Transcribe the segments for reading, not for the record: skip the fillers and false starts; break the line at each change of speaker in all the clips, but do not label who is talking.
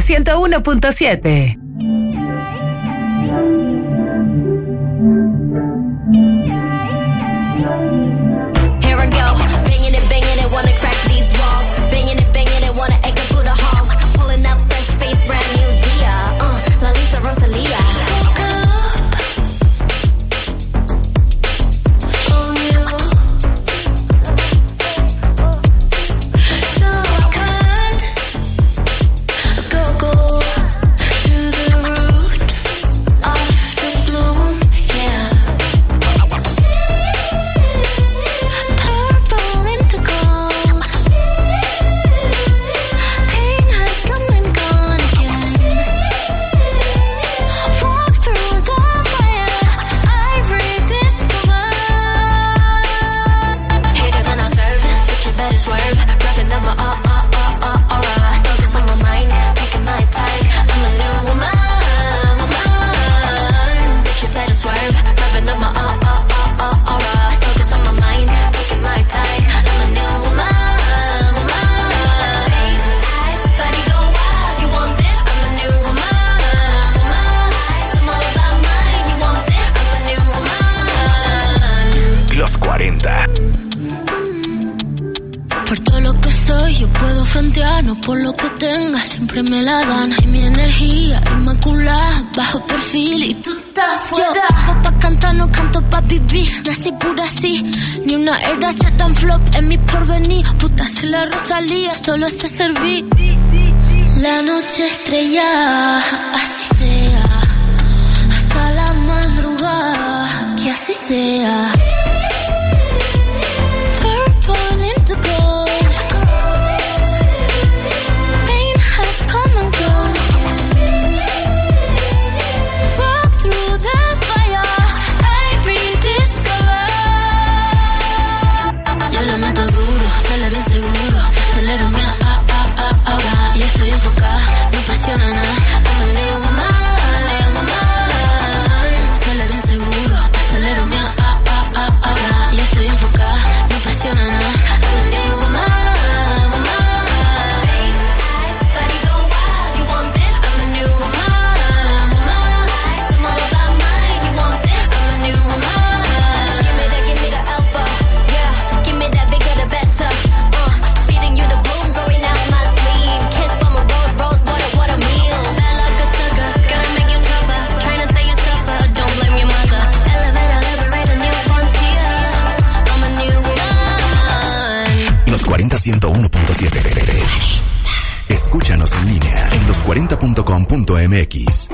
101.7.
Here I go, banging it, wanna crack these walls. Banging it, wanna echo through the halls. Pulling up fresh face, brand new Dia. La Lisa Rosalia.
No por lo que tenga, siempre me la dan. Y mi energía inmaculada, bajo perfil y tú estás fuera. Yo vivo pa' cantar, no canto pa' vivir. Nací pura así, ni una era se tan flop en mi porvenir. Puta se la Rosalía, solo sé servir. La noche estrella, así sea. Hasta la madrugada, que así sea. Purple into gold.
Los 40.1.7. Escúchanos en línea en los40.com.mx.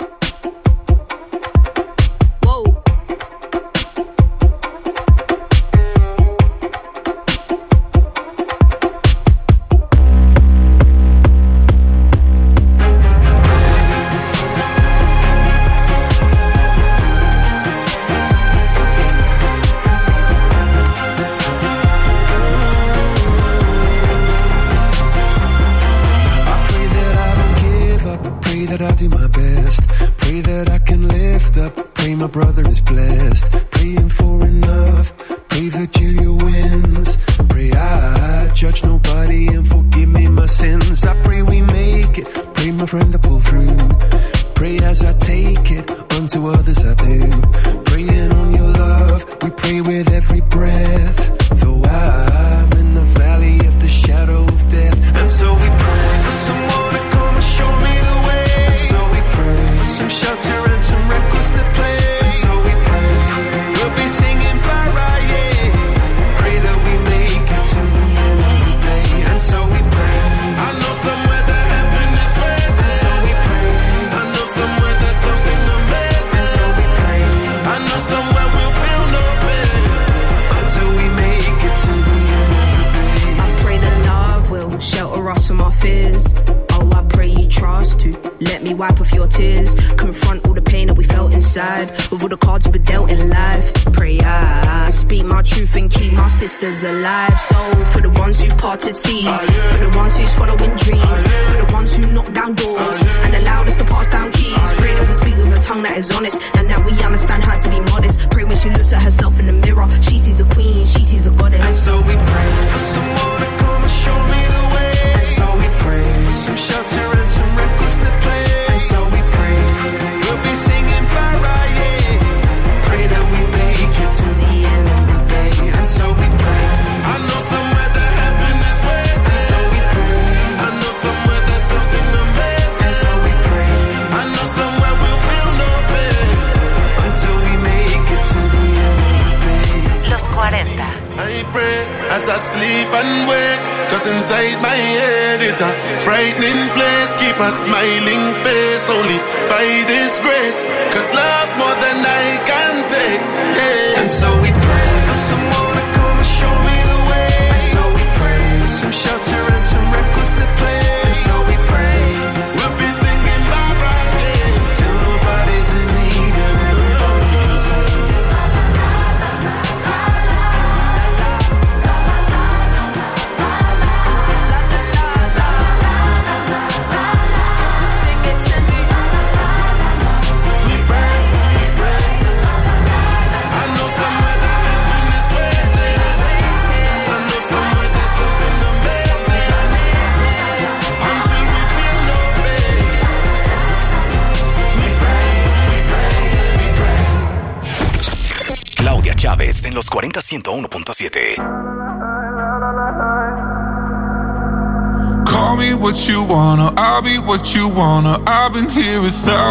Alive, so for the ones who parted seas, for the ones who's following dreams, for the ones who knock down doors and allowed us to pass down keys. Pray that we speak with a tongue that is honest, and that we understand how to be modest. Pray when she looks at herself in the mirror, she sees a queen, she sees a goddess. And so we pray for someone to come and show me the way. And so we pray for some shelter and some records.
I pray as I sleep and wake. Cause inside my head is a frightening place. Keep a smiling face only by this grace. Cause love more than I can take, yeah. And so we pray for someone to come and show me the way. And so we pray for some shelter and some records to play. And so we pray we'll be singing bye bye, yeah, till nobody's in need of anybody. Sing it to me. We pray, we pray. I know somewhere that heaven is waiting. I know somewhere there's something amazing. Until we feel no pain. We pray, we pray, we pray.
Claudia Chávez en los 40-101.7.
Call me what you wanna, I'll be what you wanna. I've been here 1,000